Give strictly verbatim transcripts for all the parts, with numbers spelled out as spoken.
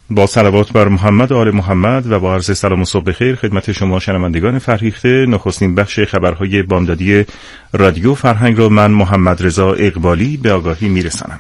با صلوات بر محمد و آل محمد و با عرض سلام و صبح بخیر خدمت شما شنوندگان فرهیخته، نخستین بخش خبرهای بامدادی رادیو فرهنگ را من محمد رضا اقبالی به آگاهی میرسانم.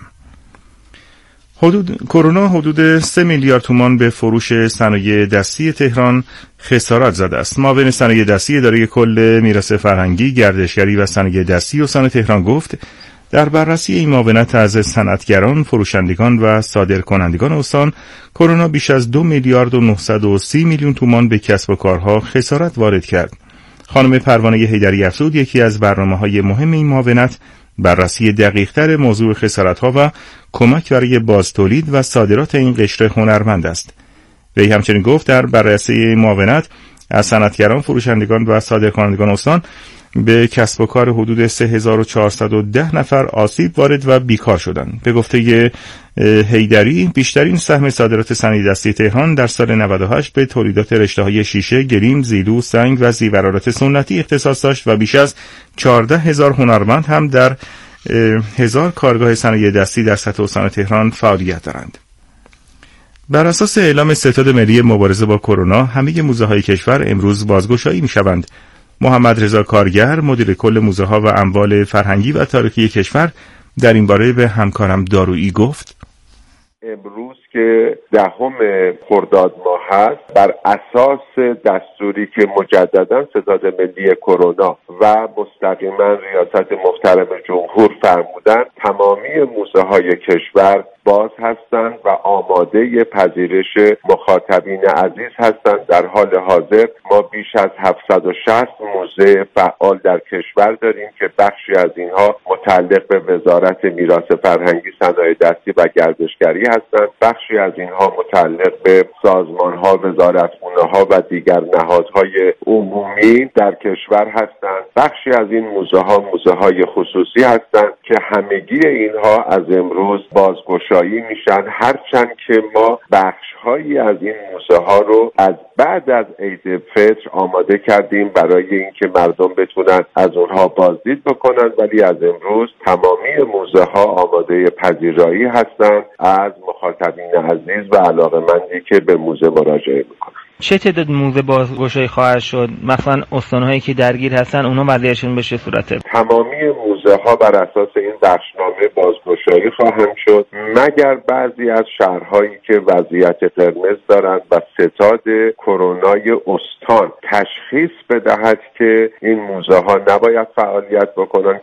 حدود کرونا حدود سه میلیارد تومان به فروش صنایع دستی تهران خسارت زده است. معاون صنایع دستی اداره کل میراث فرهنگی، گردشگری و صنایع دستی استان تهران گفت در بررسی این معاونت از صنعتگران، فروشندگان و صادرکنندگان استان، کرونا بیش از دو میلیارد و نهصد و سی میلیون تومان به کسب و کارها خسارت وارد کرد. خانم پروانه حیدری افزود یکی از برنامه‌های مهم این معاونت بررسی دقیق‌تر موضوع خسارت‌ها و کمک برای بازتولید و صادرات این قشر هنرمند است. وی همچنین گفت در بررسی معاونت از صنعتگران، فروشندگان و صادرکنندگان استان به کسب و کار حدود سه هزار و چهارصد و ده نفر آسیب وارد و بیکار شدند. به گفته حیدری بیشترین سهم صادرات صنایع دستی تهران در سال نود و هشت به تولیدات رشته‌های شیشه، گلیم، زیلو، سنگ و زیورالات سنتی اختصاص داشت و بیش از چهارده هزار هنرمند هم در هزار کارگاه صنایع دستی در سطح استان تهران فعالیت دارند. بر اساس اعلام ستاد ملی مبارزه با کرونا، همه موزه‌های کشور امروز بازگشایی می‌شوند. محمد رضا کارگر، مدیر کل موزه‌ها و اموال فرهنگی و تاریخی کشور، در این باره به همکارم دارویی گفت: امروز که دهم خرداد ماه هست، بر اساس دستوری که مجددا ستاد ملی کرونا و مستقیما ریاست محترم جمهور فرمودند، تمامی موزه‌های کشور باز هستند و آماده پذیرش مخاطبین عزیز هستند. در حال حاضر ما بیش از هفتصد و شصت موزه فعال در کشور داریم که بخشی از اینها متعلق به وزارت میراث فرهنگی، صنایع دستی و گردشگری هستند، بخشی از اینها متعلق به سازمان‌ها، وزارتخانه‌ها و دیگر نهادهای عمومی در کشور هستند. بخشی از این موزه‌ها موزه‌های خصوصی هستند که همگی اینها از امروز بازگشایی میشن، هرچند که ما بخش‌هایی از این موزه‌ها رو از بعد از عید فطر آماده کردیم برای اینکه مردم بتونن از اونها بازدید بکنن، ولی از امروز تمامی موزه‌ها آماده پذیرایی هستند از مخاطبین عزیز و علاقه‌مندی که به موزه مراجعه میکنن. چه تعداد موزه بازگشایی خواهد شد؟ مثلا استان‌هایی که درگیر هستن اونها وضعیتشون به چه صورته؟ تمامی موزه‌ها بر اساس این بخشنامه بازگشایی خواهند شد، مگر بعضی از شهرهایی که وضعیت قرمز دارند و ستاد کرونای استان تشخیص بدهد که این موزه‌ها نباید فعالیت بکنند.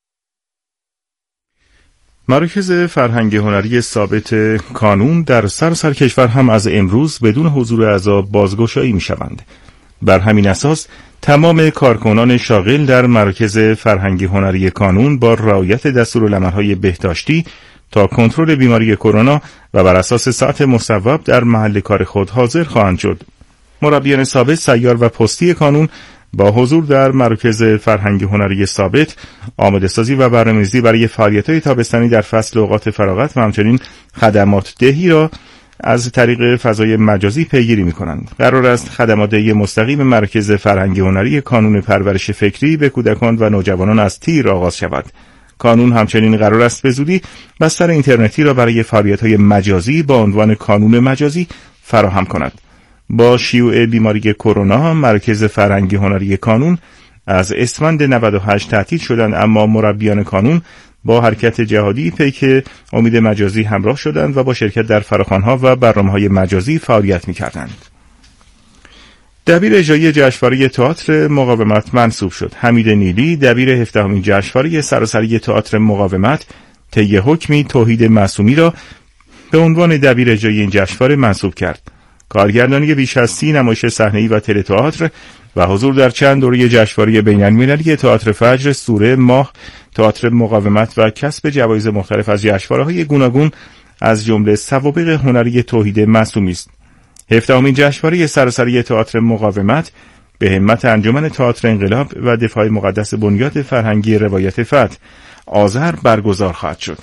مراکز فرهنگ هنری ثابت کانون در سراسر کشور هم از امروز بدون حضور اعضا بازگشایی می شوند. بر همین اساس تمام کارکنان شاغل در مراکز فرهنگ هنری کانون با رعایت دستورالعمل‌های بهداشتی تا کنترل بیماری کرونا و بر اساس ساعت مصوب در محل کار خود حاضر خواهند شد. مربیان ثابت، سیار و پستی کانون با حضور در مراکز فرهنگ هنری ثابت آماده سازی و برنامه‌ریزی برای فعالیت‌های تابستانی در فصل اوقات فراغت و همچنین خدمات دهی را از طریق فضای مجازی پیگیری می‌کنند. قرار است خدمات دهی مستقیم مراکز فرهنگ هنری کانون پرورش فکری به کودکان و نوجوانان از تیر آغاز شود. کانون همچنین قرار است به زودی بستر اینترنتی را برای فعالیت‌های مجازی با عنوان کانون مجازی فراهم کند. با شیوع بیماری کرونا، مراکز فرهنگی هنری کانون از اسفند نود و هشت تعطیل شدند، اما مربیان کانون با حرکت جهادی پیک امید مجازی همراه شدند و با شرکت در فراخوان‌ها و برنامه‌های مجازی فعالیت می‌کردند. دبیر اجرایی جشنواره تئاتر مقاومت منصوب شد. حمید نیلی، دبیر هفدهمین جشنواره سراسری تئاتر مقاومت، طی حکمی توحید معصومی را به عنوان دبیر اجرایی این جشنواره منصوب کرد. کارگردانی بیش از سی نمایش صحنه‌ای و تئاتر تئاتر و حضور در چند دوره جشنواره بین‌المللی تئاتر فجر، سوره، ماه، تئاتر مقاومت و کسب جوایز مختلف از جشنواره‌های گوناگون از جمله سوابق هنری توحید معصومی است. هفدهمین جشنواره سراسری تئاتر مقاومت به همت انجمن تئاتر انقلاب و دفاع مقدس بنیاد فرهنگی روایت فتح آذر برگزار خواهد شد.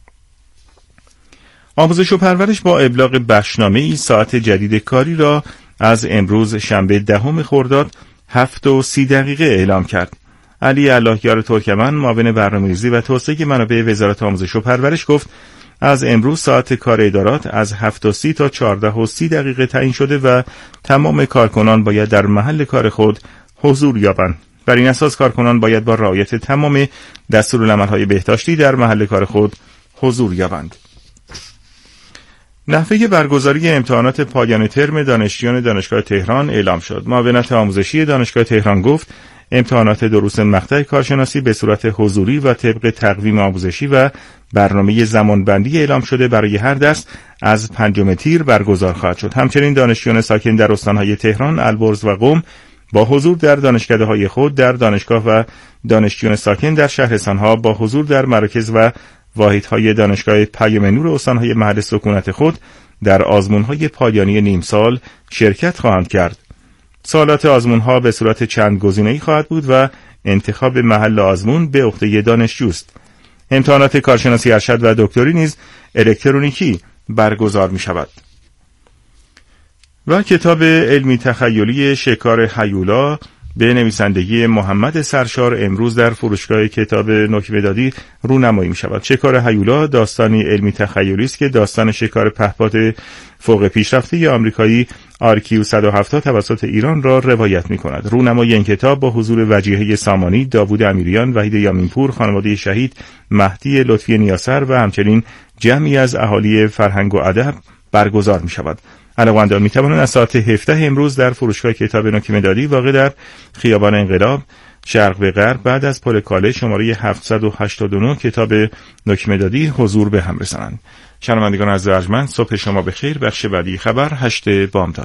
آموزش و پرورش با ابلاغ بخشنامه‌ای ساعت جدید کاری را از امروز شنبه دهم خرداد هفت و سی دقیقه اعلام کرد. علی اللهیار ترکمن، معاون برنامه‌ریزی و توسعه منابع وزارت آموزش و پرورش گفت از امروز ساعت کار ادارات از هفت و سی تا چهارده و سی دقیقه تعیین شده و تمام کارکنان باید در محل کار خود حضور یابند. بر این اساس کارکنان باید با رعایت تمام دستورالعمل‌های بهداشتی در محل کار خود حضور یابند. نحوه برگزاری امتحانات پایان ترم دانشجویان دانشگاه تهران اعلام شد. معاونت آموزشی دانشگاه تهران گفت امتحانات دروس مقطع کارشناسی به صورت حضوری و طبق تقویم آموزشی و برنامه زمانبندی اعلام شده برای هر درس از پنجم تیر برگزار خواهد شد. همچنین دانشجویان ساکن در استان‌های تهران، البرز و قم با حضور در دانشکده‌های خود در دانشگاه و دانشجویان ساکن در شهرستان‌ها با حضور در مراکز و واحدهای دانشگاه پیام نور استان‌های محل سکونت خود در آزمون‌های پایانی نیم سال شرکت خواهند کرد. سوالات آزمون‌ها به صورت چند گزینه‌ای خواهد بود و انتخاب محل آزمون به عهده دانشجوست. امتحانات کارشناسی ارشد و دکتری نیز الکترونیکی برگزار می‌شود. و کتاب علمی تخیلی شکار هیولا به نویسندگی محمد سرشار امروز در فروشگاه کتاب نکمه‌دادی رونمایی می‌شود. شکار هیولا داستانی علمی تخیلی است که داستان شکار پهپاد فوق پیشرفته آمریکایی آر کیو صد و هفتاد توسط ایران را روایت می‌کند. رونمایی این کتاب با حضور وجیهه سامانی، داوود امیریان، وحید یامینپور، خانواده شهید مهدی لطفی نیاسر و همچنین جمعی از اهالی فرهنگ و ادب برگزار می‌شود. علاقه‌مندان می‌توانند از ساعت هفده امروز در فروشگاه کتاب نکمه‌دادی واقع در خیابان انقلاب شرق به غرب بعد از پل کاله شماره هفتصد و هشتاد و نه کتاب نکمه‌دادی حضور به هم رسانند. شنوندگان عزیز و ارجمند، صبح شما بخیر. بخش بعدی خبر هشت بامداد.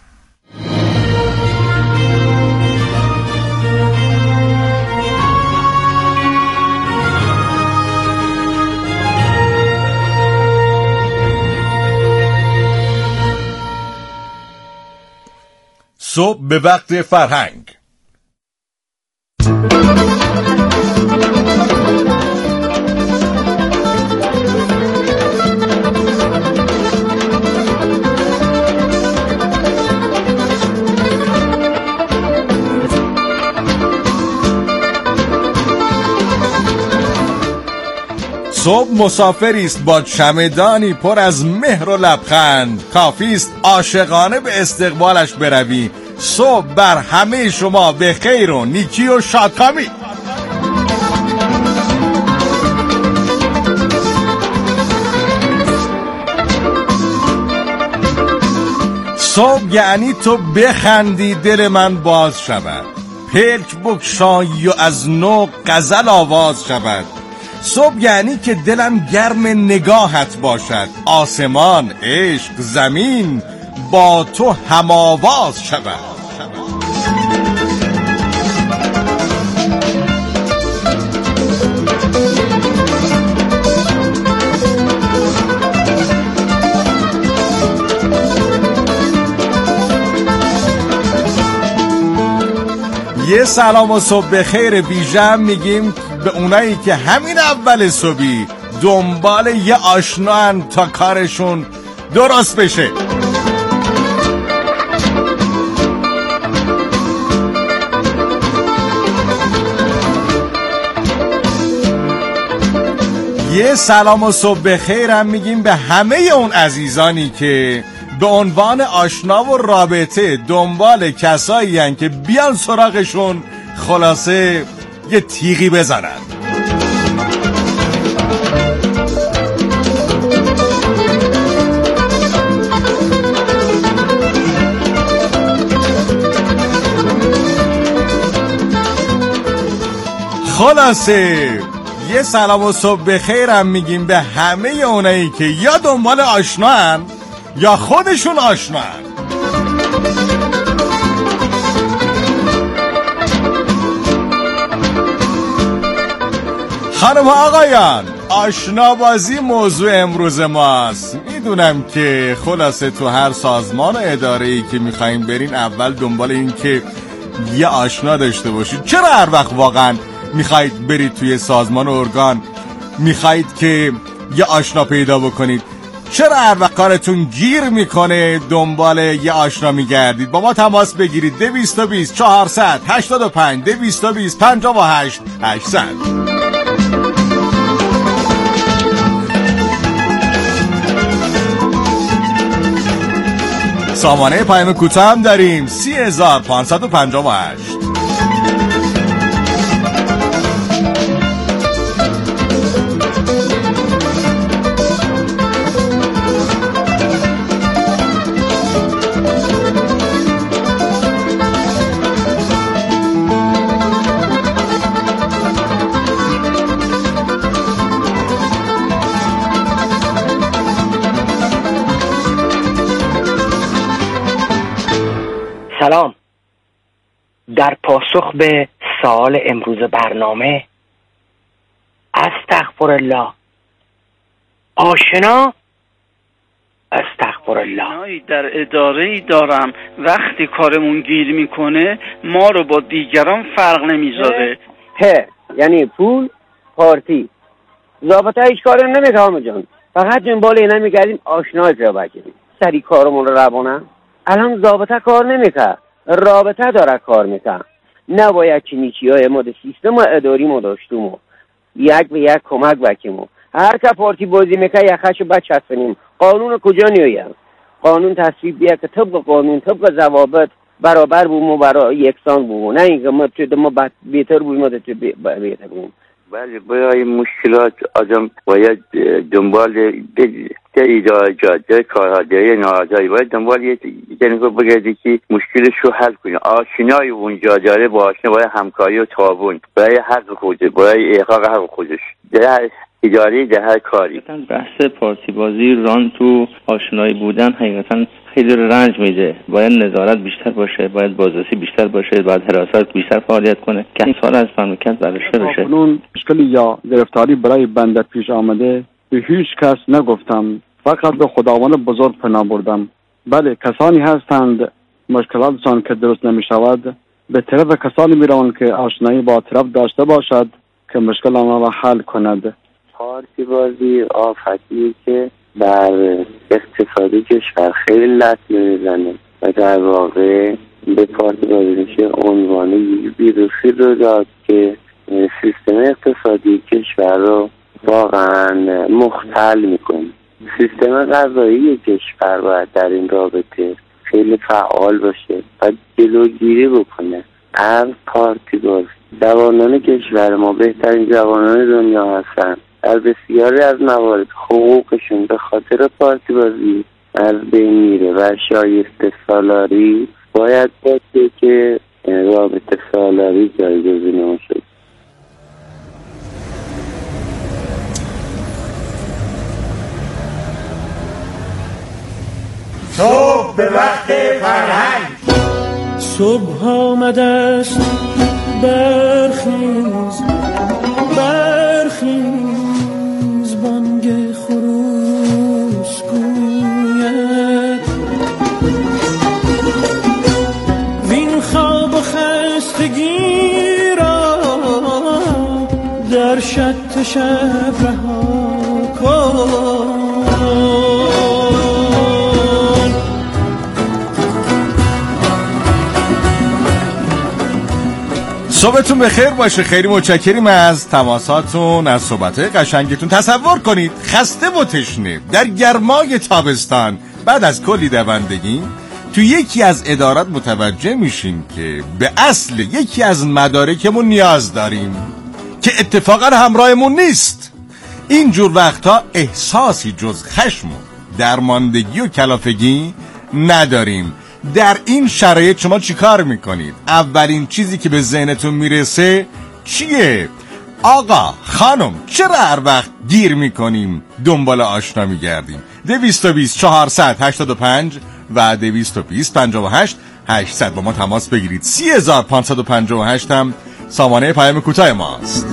صبح به وقت فرهنگ. صبح مسافری است با چمدانی پر از مهر و لبخند، کافی است عاشقانه به استقبالش بروی. صبح بر همه شما به خیر و نیکی و شادکامی. صبح یعنی تو بخندی دل من باز شود، پلک بکشایی و از نو غزل آواز شود. صبح یعنی که دلم گرم نگاهت باشد، آسمان، عشق، زمین با تو هم آواز شود. یه سلام و صبح بخیر ویژه میگیم به اونایی که همین اول صبحی دنبال یه آشنان تا کارشون درست بشه. یه سلام و صبح بخیر هم میگیم به همه اون عزیزانی که به عنوان آشنا و رابطه دنبال کسایی هن که بیان سراغشون، خلاصه یه تیغی بزنن. خلاصه یه سلام و صبح بخیر هم میگیم به همه اونایی که یا دنبال آشنا هن یا خودشون آشنا هن. خانم ها آقایان، آشنا بازی موضوع امروز ماست. میدونم که خلاصه تو هر سازمان و اداره‌ای که میخواین برین اول دنبال این که یه آشنا داشته باشید. چرا هر وقت واقعا میخواید برید توی سازمان و ارگان میخواید که یه آشنا پیدا بکنید؟ چرا هر وقت کارتون گیر میکنه دنبال یه آشنا میگردید؟ با ما تماس بگیرید. دویست و بیست چهارصد هشتاد و پنج دویست و بیست پنجاه و هشت هشتصد. سامانه پیام کوتاه هم داریم سی هزار پانصد و پنجاه و هشت. سلام. در پاسخ به سوال امروز برنامه، استغفرالله آشنا استغفرالله. در اداره‌ای دارم وقتی کارمون گیر میکنه ما رو با دیگران فرق نمیذاره. پ یعنی پول پارتی. ضابطه هیچ کاری نمیکنه همه جان، فقط جنبال اینا میگردیم آشنای پیدا بگیریم سری کارمون رو روانم. الان ضابطه کار نمیکنه، رابطه داره کار میکنه. نباید چنیچی های ما ده سیستم و اداری ما داشتیم و یک به یک کمک بکیم و هر که پارتی بازی میکنه یخشو بچ چسبنیم. قانون کجا نیایم؟ قانون تصویب بیا که طبق قانون طبق ضوابط برابر بوم و برای یکسان بوم، نه اینکه ما تو ما بهتر بویم ما تو بهتر بوم. بله، برای مشکلات آدم باید دنبال در ایجاد در کارها در نهادهایی باید دنبال یه جنگو بگردی که مشکلش رو حل کنه. آشنای اونجا داره با آشنا برای همکاری و تعاون برای حق خودش، برای احقاق حق خودش در اداری در هر کاری. بحث پارتی بازی ران تو آشنایی بودن حقیقتا خیلی رنج میده. باید نظارت بیشتر باشه، باید بازرسی بیشتر باشه، باید حراست بیشتر فعالیت کنه که این سال از مملکت برداشته بشه. اون مشکلی یا گرفتاری برای بنده پیش آمده به هیچ کس نگفتم، فقط به خداوند بزرگ پناه بردم. بله، کسانی هستند مشکلاتشان که درست نمی شود به طرف کسانی می روند که آشنایی با طرف داشته باشد که مشکل آنها را حل کند. پارتی بازی آفتی که در اقتصادی کشور خیلی لطمه میزنه و در واقع به پارتی بازی میشه عنوان یک ویروسی رو داد که سیستم اقتصادی کشور رو واقعا مختل میکنه. سیستم قضایی کشور باید در این رابطه خیلی فعال باشه و جلوگیری بکنه از پارتی بازی. جوانان کشور ما بهترین جوانان دنیا هستن، در بسیاری از موارد حقوقشون به خاطر پارتی بازی از بین میره و شایسته سالاری باید باشه که رابطه سالاری جایگزین شد. صبح به وقت فرهنگ. صبح آمده است، برخیز برخیز، بانگ خروس گوید وین خواب و خستگی را در شط شب رها کن. صبحتون بخیر باشه. خیلی متشکریم از تماساتون، از صحبت‌های قشنگتون. تصور کنید خسته و تشنه در گرمای تابستان بعد از کلی دوندگی تو یکی از ادارات متوجه میشیم که به اصل یکی از مدارکمون نیاز داریم که اتفاقا همراهمون نیست. اینجور وقتا احساسی جز خشم و درماندگی و کلافگی نداریم. در این شرایط شما چی کار میکنید؟ اولین چیزی که به ذهنتون میرسه چیه؟ آقا خانم چرا هر وقت گیر میکنیم دنبال آشنا میگردیم؟ دویست و بیست چهارصد هشتاد و پنج و دویست و بیست پنجاه و هشت هشتصد با ما تماس بگیرید. سی هزار پانصد و پنجاه و هشت هم سامانه پیام کوتاه ماست.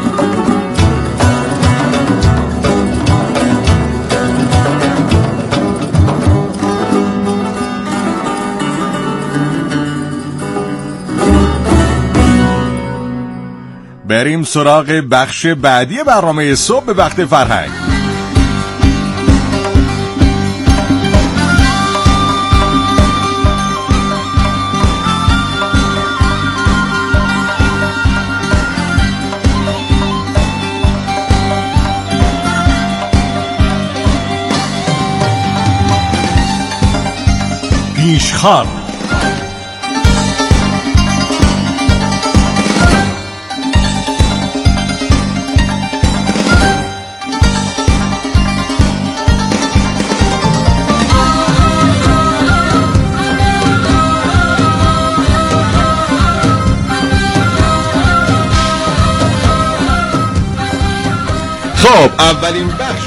بریم سراغ بخش بعدی برنامه صبح به وقت فرهنگ. پیشخوان. خب اولین بخش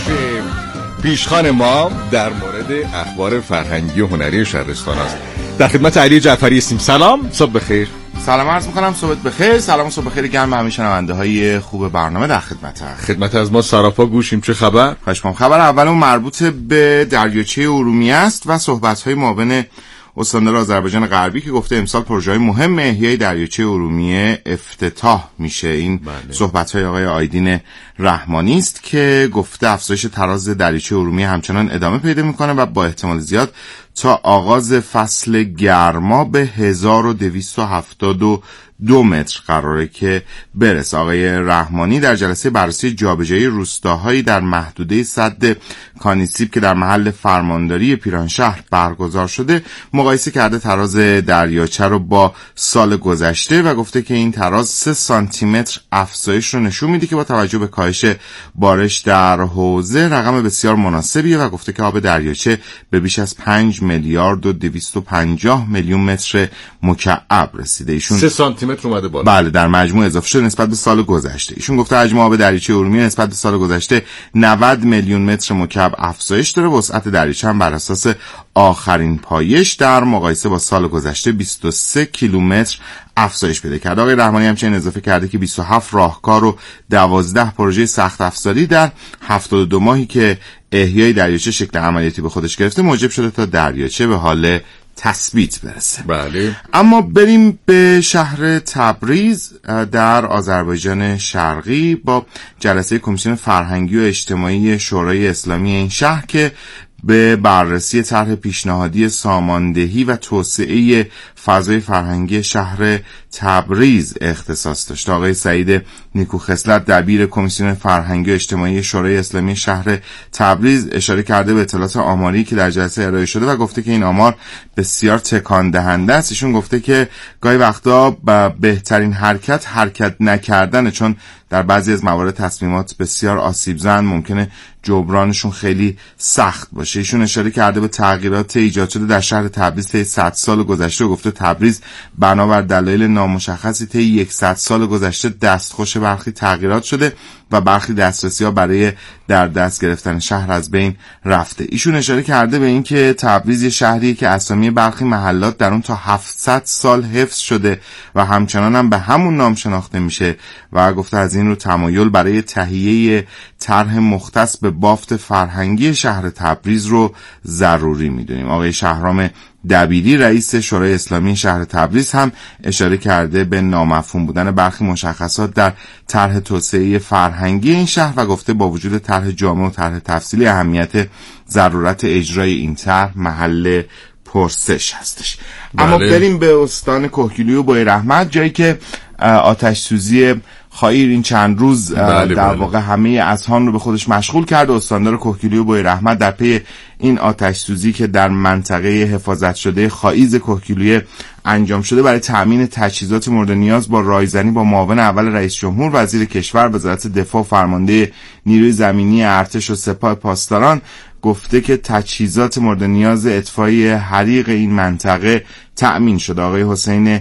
پیشخوان ما در مورد اخبار فرهنگی و هنری شهرستان است. در خدمت علی جعفری هستیم. سلام، صبح بخیر. سلام عرض می‌کنم، صبحت بخیر. سلام و صبح بخیر گرم به همه شنونده‌های خوب برنامه. در خدمت خدمت از ما سراپا گوشیم. چه خبر؟ خواهش می‌کنم. خبر اولمون مربوط به دریاچه ارومیه است و صحبت‌های معاون استاندار آذربایجان غربی که گفته امسال پروژه‌های مهم احیای دریاچه ارومیه افتتاح میشه. این بله. صحبت‌های آقای آیدین رحمانی است که گفته افزایش تراز دریاچه ارومیه همچنان ادامه پیدا میکنه و با احتمال زیاد تا آغاز فصل گرما به هزار و دویست و هفتاد و دو متر قراره که برسه. آقای رحمانی در جلسه بررسی جابجایی روستاهایی در محدوده سد کانیسیب که در محل فرمانداری پیرانشهر برگزار شده مقایسه کرده تراز دریاچه رو با سال گذشته و گفته که این تراز سه سانتی متر افزایش رو نشون میده که با توجه به کاهش بارش در حوزه رقم بسیار مناسبیه و گفته که آب دریاچه به بیش از پنج میلیارد و دویست و پنجاه میلیون متر مکعب رسیده. ایشون سه سانتی متر اومده بالا. بله، در مجموع اضافه شده نسبت به سال گذشته. ایشون گفته حجم آب دریاچه ارومیه نسبت به سال گذشته نود میلیون متر مکعب افزایش داره. وسعت دریاچه هم بر اساس آخرین پایش در مقایسه با سال گذشته بیست و سه کیلومتر افزایش پیدا کرده. آقای رحمانی همچنین اضافه کرده که بیست و هفت راهکار و دوازده پروژه سخت افزاری در هفتاد و دو ماهی که احیای دریاچه شکل عملیاتی به خودش گرفته موجب شده تا دریاچه به حال تثبیت برسه. بله. اما بریم به شهر تبریز در آذربایجان شرقی با جلسه کمیسیون فرهنگی و اجتماعی شورای اسلامی این شهر که به بررسی طرح پیشنهادی ساماندهی و توسعه فضای فرهنگی شهر تبریز اختصاص داشت. آقای سعید نیکوخصلت دبیر کمیسیون فرهنگی و اجتماعی شورای اسلامی شهر تبریز اشاره کرده به اطلاعات آماری که در جلسه ارائه شده و گفته که این آمار بسیار تکان دهنده است. ایشون گفته که گاهی وقتا بهترین حرکت حرکت نکردنه، چون در بعضی از موارد تصمیمات بسیار آسیبزن ممکنه جبرانشون خیلی سخت باشه. ایشون اشاره کرده به تغییرات ایجاد شده در شهر تبریز طی صد سال گذشته و گفته تبریز بنابر دلایل نامشخصی طی صد سال گذشته دستخوش برخی تغییرات شده و برخی دسترسی‌ها برای در دست گرفتن شهر از بین رفته. ایشون اشاره کرده به این که تبریز یه شهریه که اسامی برخی محلات در اون تا هفتصد سال حفظ شده و همچنان هم به همون نام شناخته میشه و گفته از این رو تمایل برای تهیه طرح مختص به بافت فرهنگی شهر تبریز رو ضروری میدونیم. آقای شهرام دبیری رئیس شورای اسلامی شهر تبریز هم اشاره کرده به نامفهوم بودن برخی مشخصات در طرح توسعه فرهنگی این شهر و گفته با وجود طرح جامع و طرح تفصیلی اهمیت ضرورت اجرای این طرح محل پرسش هستش. بله. اما بریم به استان کهگیلوی و بوی رحمت، جایی که آتش سوزی خایر این چند روز بله در بله. واقع همه اذهان رو به خودش مشغول کرد. استاندار کهگیلوی و بوی رحمت در پی این آتش سوزی که در منطقه حفاظت شده خاییز کهگیلوی انجام شده برای تأمین تجهیزات مورد نیاز با رایزنی با معاون اول رئیس جمهور، وزیر کشور، وزارت دفاع، فرمانده نیروی زمینی ارتش و سپاه پاسداران گفته که تجهیزات مورد نیاز اطفای حریق این منطقه تأمین شده. آقای حسین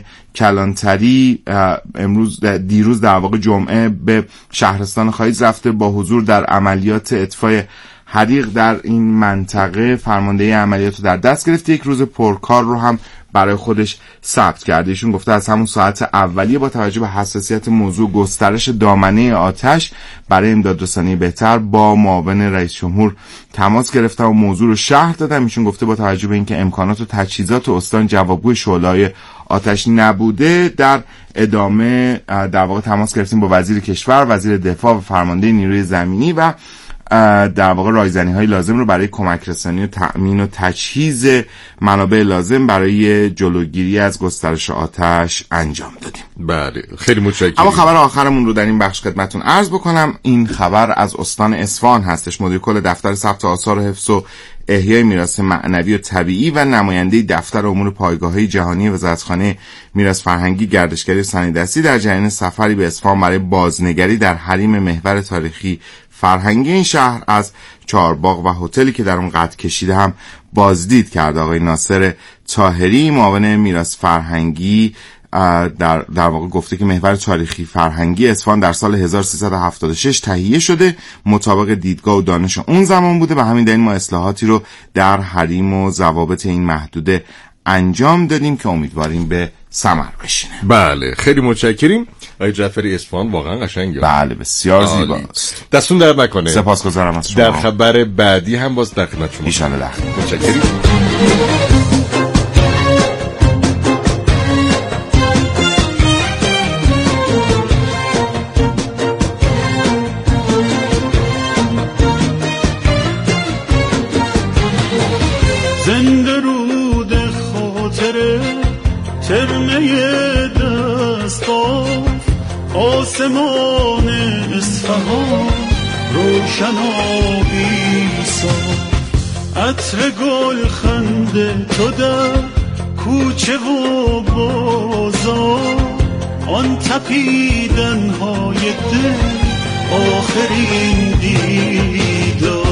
کلانتری امروز دیروز در واقع جمعه به شهرستان خاییز رفته با حضور در عملیات اطفای حریق در این منطقه فرماندهی عملیات رو در دست گرفته. یک روز پرکار رو هم برای خودش ثبت کرده. ایشون گفته از همون ساعت اولیه با توجه به حساسیت موضوع گسترش دامنه آتش برای امدادرسانی بهتر با معاون رئیس جمهور تماس گرفتم و موضوع رو شرح دادم. ایشون گفته با توجه به اینکه امکانات و تجهیزات استان جوابگوی شعله‌های آتش نبوده، در ادامه در واقع تماس گرفتیم با وزیر کشور، وزیر دفاع و فرمانده نیروی زمینی و در واقع رایزنی های لازم رو برای کمک رسانی و تأمین و تجهیز منابع لازم برای جلوگیری از گسترش آتش انجام دادیم. بله، خیلی متشکرم. اما خبر آخرمون رو در این بخش خدمتتون عرض بکنم. این خبر از استان اصفهان هستش. مدیر کل دفتر ثبت آثار و حفظ و احیای میراث معنوی و طبیعی و نماینده دفتر امور پایگاه‌های جهانی وزارتخانه میراث فرهنگی، گردشگری و صنایع‌دستی در جریان سفری به اصفهان برای بازنگری در حریم محور تاریخی فرهنگی این شهر از چهارباغ و هتلی که در اون قد کشیده هم بازدید کرد. آقای ناصر طاهری معاون میراث فرهنگی در در واقع گفته که محور تاریخی فرهنگی اصفهان در سال هزار و سیصد و هفتاد و شش تهیه شده، مطابق دیدگاه و دانش اون زمان بوده و همین دلیل ما اصلاحاتی رو در حریم و ضوابط این محدوده انجام دادیم که امیدواریم به ثمر بشینه. بله خیلی متشکریم آقای جعفری، اصفهان واقعا قشنگه. بله بسیار زیباست. دستون در نکنه. سپاسگزارم از شما. در خبر بعدی هم باز در خدمت شما. ان شاء الله. متشکریم. زنده رود خاطره ترمه دستاف، آسمان اصفهان روشن آبی صاف، عطر گل خنده تو در کوچه و بازار، آن تپیدن های دل آخرین دیدار.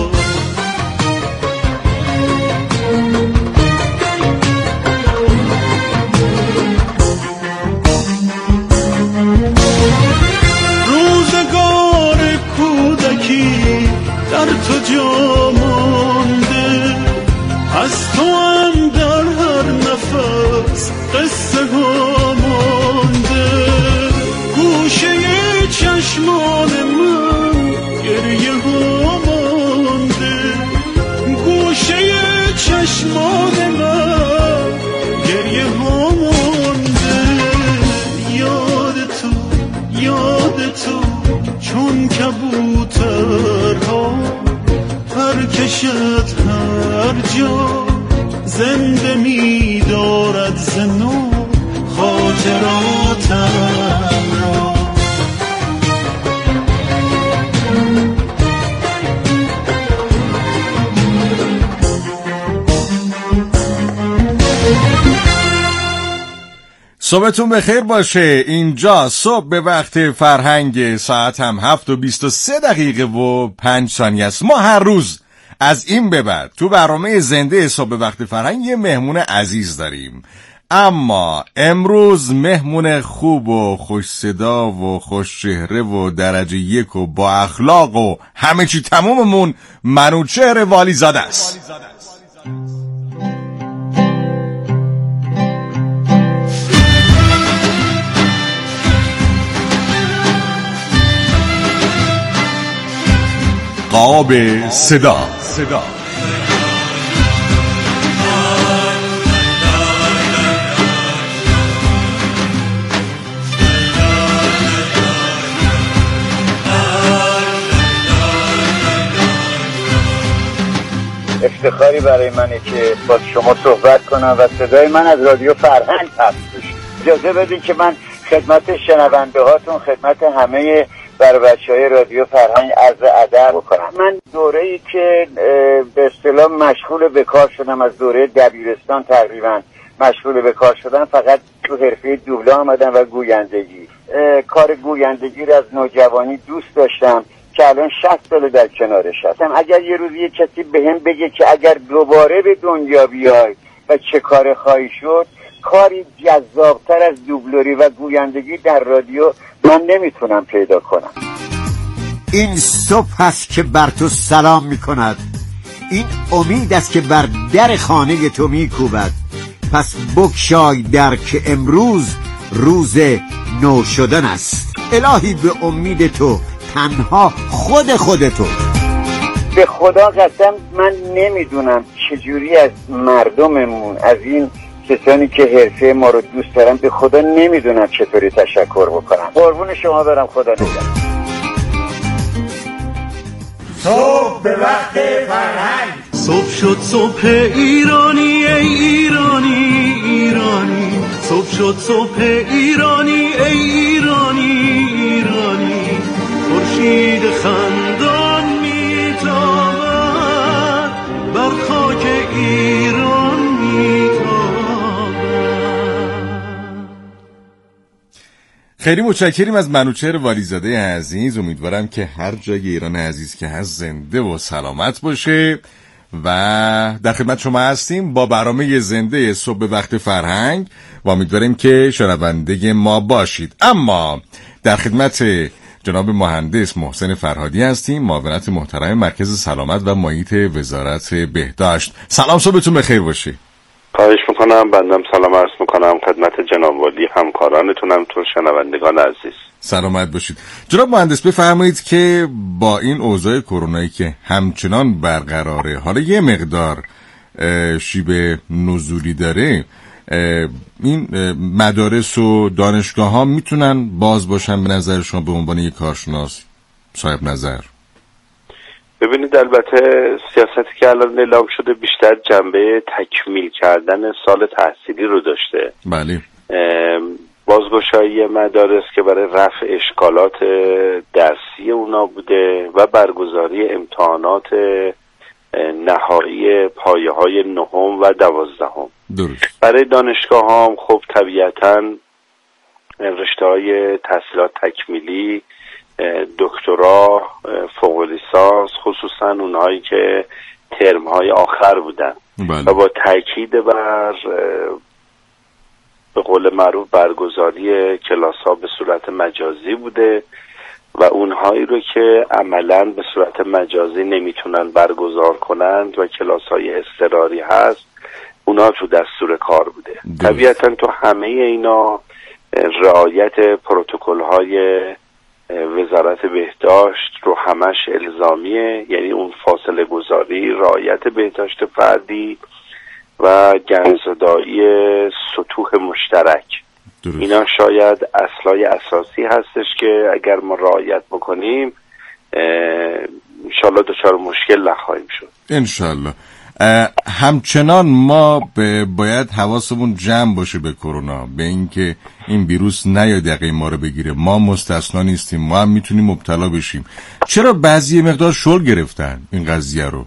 روزگار کودکی در تو جا مانده، از تو هم در هر نفس قصه ها مانده، گوشه چشمان من گریه ها مانده، گوشه چشمان من گریه ها مانده. یاد تو یاد تو چون کبوترها پر کشد هر جا، زنده می دارد ز نو خاطراتم را. صبحتون بخیر باشه. اینجا صبح به وقت فرهنگ، ساعت هم هفت و بیست و سه دقیقه و پنج ثانیه است. ما هر روز از این به بعد تو برنامه زنده صبح به وقت فرهنگ یه مهمون عزیز داریم، اما امروز مهمون خوب و خوش صدا و خوش چهره و درجه یک و با اخلاق و همه چی تموممون منوچهر والیزاده است. قاب صدا. صدا افتخاری برای منه که با شما صحبت کنم و صدای من از رادیو فرهنگ پخش بشه. اجازه بدید که من خدمت شنونده هاتون، خدمت همه برای بچهای رادیو فرهنگ عرض ادب بکنم. من دوره‌ای که به اصطلاح مشغول به کار شدم، از دوره دبیرستان تقریبا مشغول به کار شدم، فقط تو حرفه دوبله آمدم و گویندگی. کار گویندگی رو از نوجوانی دوست داشتم که الان شصت سال در کنارش هستم. اگر یه روز یه کسی بهم بگه که اگر دوباره به دنیا بیای و چه کار خواهی شد، کاری جذابتر از دوبلوری و گویندگی در رادیو من نمیتونم پیدا کنم. این صبح هست که بر تو سلام میکند، این امید است که بر در خانه تو میکوبد. پس بگشای در که امروز روز نو شدن است. الهی به امید تو، تنها خود خود تو. به خدا قسم من نمیدونم چجوری از مردممون، از این کسانی که حرفه ما رو دوست دارن، به خدا نمیدونم چطوری تشکر بکنم. قربون شما برم، خدا نگهدار. صبح به وقت فرهنگ. صبح شد صبح ایرانی ای ایرانی ایرانی، صبح شد صبح ایرانی ای ایرانی ایرانی، خورشید خندان میتابد بر خاک خیلی متشکریم از منوچهر والیزاده عزیز. امیدوارم که هر جای ایران عزیز که هست زنده و سلامت باشه و در خدمت شما هستیم با برنامه زنده صبح به وقت فرهنگ و امیدواریم که شنونده ما باشید. اما در خدمت جناب مهندس محسن فرهادی هستیم، معاونت محترم مرکز سلامت و محیط وزارت بهداشت. سلام، صبحتون بخیر باشه. خواهش میکنم. بندم سلام عرض میکنم خدمت جناب والی، همکارانتونم، تو شنوندگان عزیز. سلامت باشید. جناب مهندس بفرمایید که با این اوضاع کرونایی که همچنان برقراره، حالا یه مقدار شیب نزولی داره، این مدارس و دانشگاه ها میتونن باز باشن به نظر شما به عنوان یک کارشناس صاحب نظر؟ ببینید، البته سیاستی که الان اعلام شده بیشتر جنبه تکمیل کردن سال تحصیلی رو داشته. بله. بازگشایی مدارس که برای رفع اشکالات درسی اونا بوده و برگزاری امتحانات نهایی پایه های نهم و دوازدهم. درست. برای دانشگاه هم خب طبیعتاً رشته های تحصیلات تکمیلی، دکترا، فوق لیسانس، خصوصا اونهایی که ترم های آخر بودن. بله. و با تاکید بر به قول معروف برگزاری کلاس ها به صورت مجازی بوده و اونهایی رو که عملاً به صورت مجازی نمیتونن برگزار کنند و کلاس های اضطراری هست، اونا تو دستور کار بوده. طبیعتاً تو همه اینا رعایت پروتکل های وزارت بهداشت رو همش الزامیه، یعنی اون فاصله گذاری، رعایت بهداشت فردی و گندزدایی سطوح مشترک. درست. اینا شاید اصلای اساسی هستش که اگر ما رعایت بکنیم انشالله دچار مشکل نخواهیم شد. انشالله. همچنان ما باید حواسمون جمع باشه به کرونا، به اینکه این ویروس نیاد دقیقه ما رو بگیره. ما مستثنا نیستیم، ما هم میتونیم مبتلا بشیم. چرا بعضی مقدار شل گرفتن این قضیه رو؟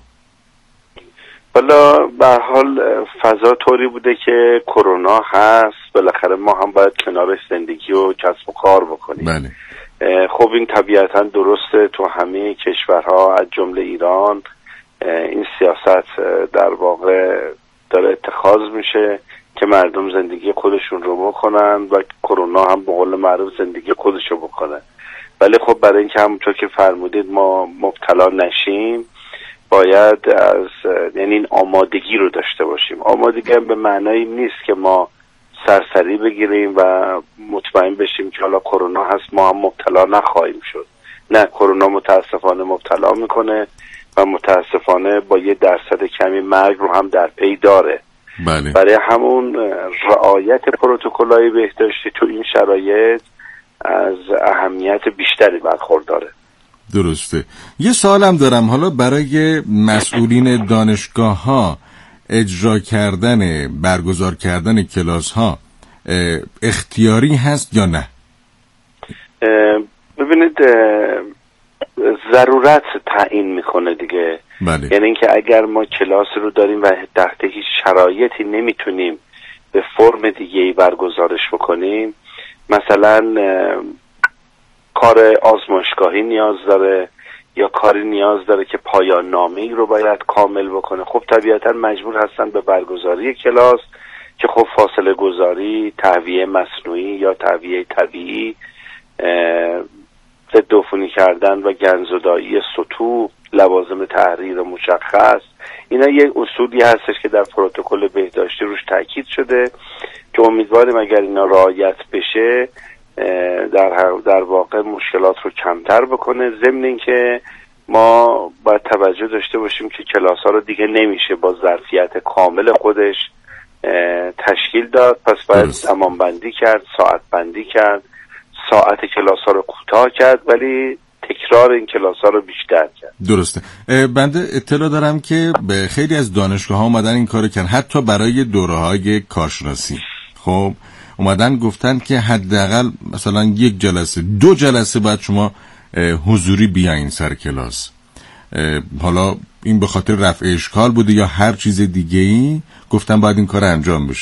حالا به حال فضا طوری بوده که کرونا هست، بالاخره ما هم باید کنارش زندگی و کسب و کار بکنیم. بله. خب این طبیعتا درسته، تو همه کشورها از جمله ایران این سیاست در واقع داره اتخاذ میشه که مردم زندگی خودشون رو بکنن و کرونا هم به قول معروف زندگی خودشو بکنه. ولی خب برای اینکه همونطور که فرمودید ما مبتلا نشیم باید از یعنی این آمادگی رو داشته باشیم. آمادگی هم به معنای نیست که ما سرسری بگیریم و مطمئن بشیم که حالا کرونا هست ما هم مبتلا نخواهیم شد. نه، کرونا متاسفانه مبتلا میکنه و متاسفانه با یه درصد کمی مرگ رو هم در پی داره. بله. برای همون رعایت پروتکل‌های بهداشتی تو این شرایط از اهمیت بیشتری برخورداره. درسته. یه سوالم دارم، حالا برای مسئولین دانشگاه ها اجرا کردن برگزار کردن کلاس ها اختیاری هست یا نه؟ ببینید ضرورت تعیین میکنه دیگه. بله. یعنی اینکه اگر ما کلاس رو داریم و تحت هیچ شرایطی نمیتونیم به فرم دیگه‌ای برگزارش بکنیم، مثلا کار آزمایشگاهی نیاز داره یا کاری نیاز داره که پایان نامه‌ای رو باید کامل بکنه، خب طبیعتا مجبور هستن به برگزاری کلاس که خب فاصله گذاری، تهویه مصنوعی یا تهویه طبیعی، ضد عفونی کردن و گندزدایی سطوح، لوازم تحریر مشخص، اینا یک اصولی هستش که در پروتکل بهداشتی روش تاکید شده که امیدواریم اگر اینا رعایت بشه در در واقع مشکلات رو کمتر بکنه. ضمن اینکه ما باید توجه داشته باشیم که کلاس ها رو دیگه نمیشه با ظرفیت کامل خودش تشکیل داد، پس باید زمان بندی کرد، ساعت بندی کرد، ساعت کلاس ها رو کوتاه کرد ولی تکرار این کلاس ها رو بیشتر کرد. درسته. بنده اطلاع دارم که به خیلی از دانشگاه ها اومدن این کارو کردن، حتی برای دوره های کارشناسی. خب اومدن گفتن که حداقل مثلا یک جلسه دو جلسه بعد شما حضوری بیاین سر کلاس. حالا این به خاطر رفع اشکال بوده یا هر چیز دیگه ای، گفتن باید این کار انجام بشه.